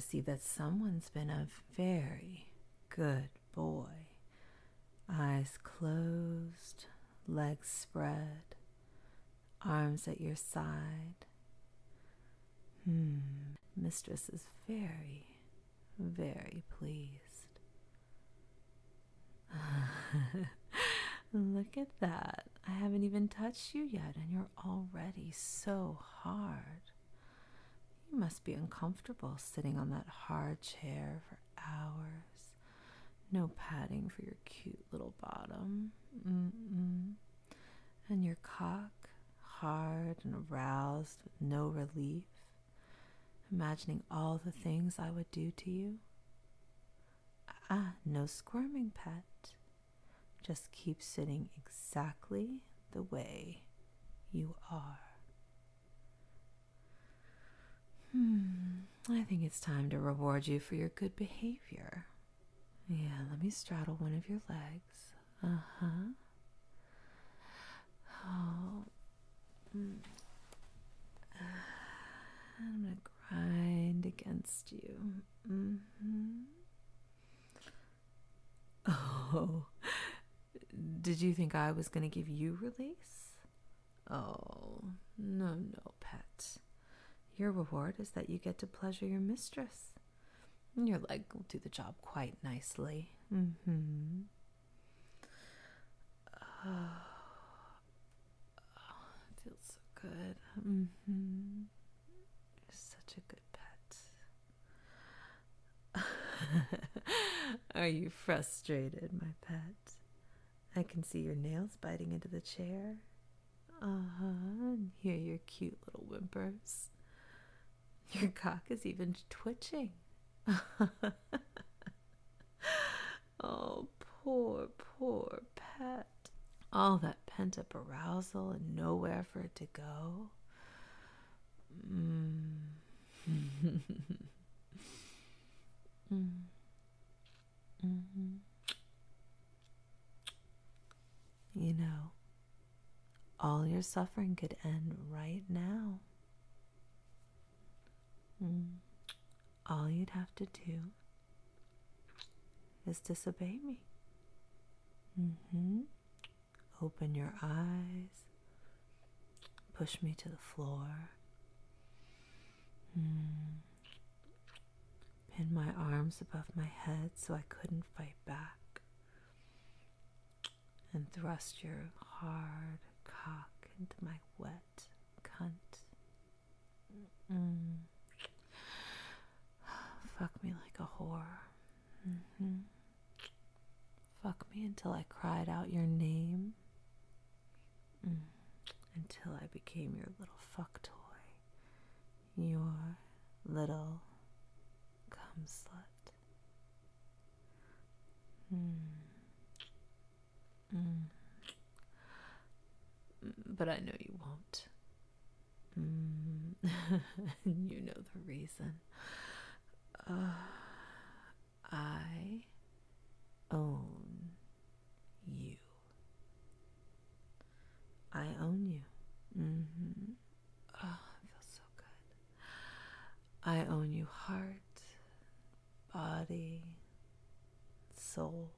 see that someone's been a very good boy. Eyes closed, legs spread, arms at your side. Mistress is very, very pleased. Look at that. I haven't even touched you yet, and you're already so hard. You must be uncomfortable sitting on that hard chair for hours. No padding for your cute little bottom. And your cock, hard and aroused with no relief, imagining all the things I would do to you. No squirming, pet. Just keep sitting exactly the way you are. I think it's time to reward you for your good behavior. Yeah, let me straddle one of your legs. Oh. I'm gonna grind against you. Oh, did you think I was gonna give you release? Oh, no, pet. Your reward is that you get to pleasure your mistress. Your leg will do the job quite nicely. Oh, it feels so good. You're such a good pet. Are you frustrated, my pet? I can see your nails biting into the chair. And hear your cute little whimpers. Your cock is even twitching. Oh, poor pet. All that pent-up arousal and nowhere for it to go. You know, all your suffering could end right now. All you'd have to do is disobey me. Open your eyes. Push me to the floor. Pin my arms above my head so I couldn't fight back. And thrust your hard cock into my wet cunt. Fuck me like a whore. Fuck me until I cried out your name. Until I became your little fuck toy. Your little cum slut. But I know you won't. You know the reason. I own you. I own you. Oh, it feels so good. I own you heart, body, soul.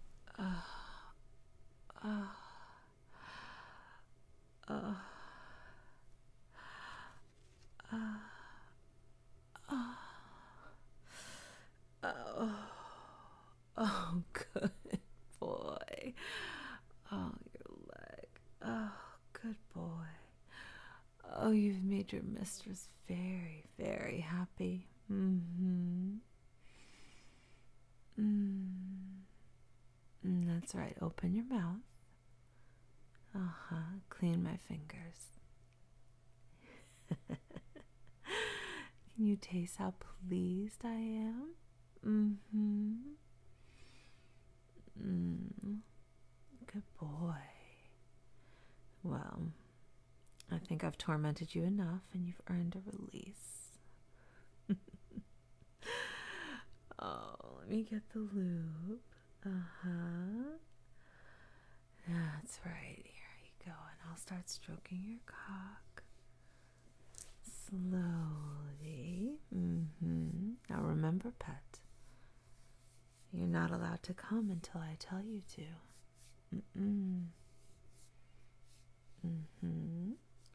Oh, good boy. Oh, your leg. Oh, good boy. Oh, you've made your mistress very, very happy. That's right. Open your mouth. Clean my fingers. Can you taste how pleased I am? Good boy. Well, I think I've tormented you enough and you've earned a release. Oh, let me get the lube. That's right. Here you go. And I'll start stroking your cock. Slowly. Now remember, pet, you're not allowed to come until I tell you to. Mm-mm. Mm-hmm.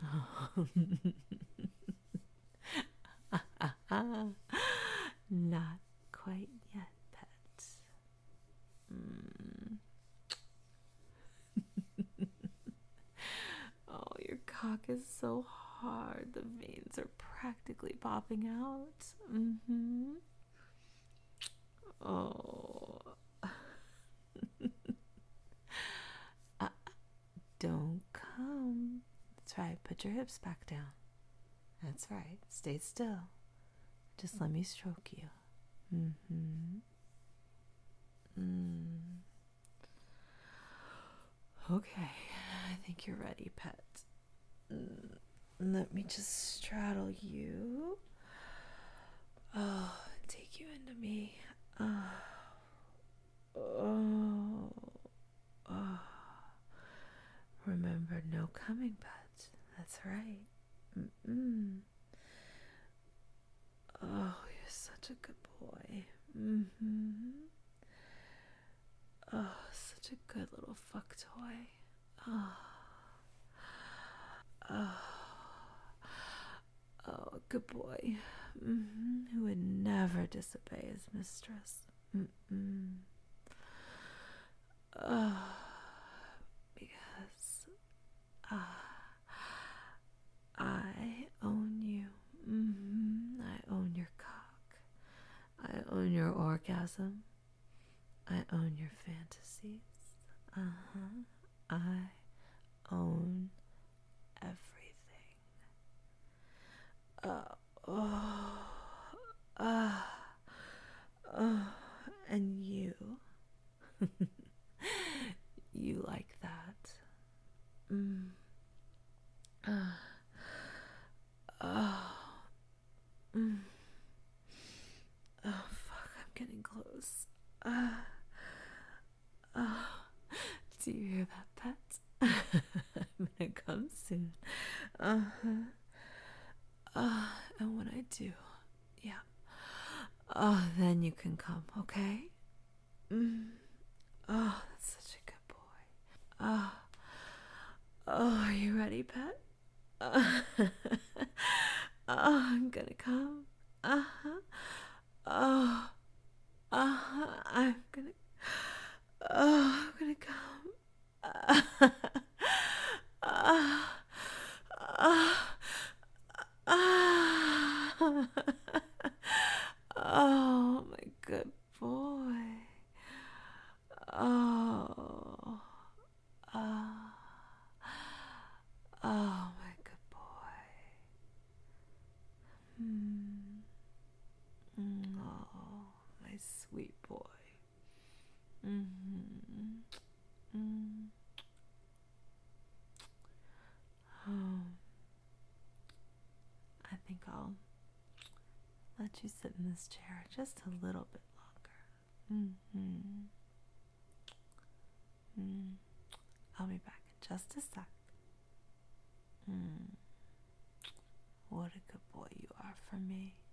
Not quite yet, pet. Mm. Oh, your cock is so hard. The veins are practically popping out. Mm-hmm. Oh. uh, don't come. That's right. Put your hips back down. That's right. Stay still. Just let me stroke you. Mm-hmm. Mm. Okay. I think you're ready, pet. Let me just straddle you. Oh, take you into me. Oh. Oh. Oh. Remember, no coming, pet. That's right. Mm-mm. Oh, you're such a good boy. Mm-hmm. Oh, such a good little fuck toy. Oh. Oh. Oh, good boy. Mm-hmm. Who would never disobey his mistress. Mm-mm. Oh. Because I own you. Mm-hmm. I own your cock. I own your orgasm. I own your fantasies. Uh-huh. I own everything. Oh. Oh. And you. You like that. Mm. Oh. Mm. Oh, fuck, I'm getting close. Do you hear that, pet? I'm gonna come soon. Uh-huh. And when I do, yeah. Oh, then you can come, okay? Mm. Oh, that's such a good boy. Oh, are you ready, pet? Oh, I'm gonna come. Uh-huh. Oh, I'm gonna. Oh, I'm gonna come. Oh, my good boy. Oh, oh, oh, my good boy. Hmm. Oh, my sweet boy. Mm-hmm. Mm. Oh, I think I'll let you sit in this chair just a little bit longer. Mm-hmm. Mm. I'll be back in just a sec. Mm. What a good boy you are for me.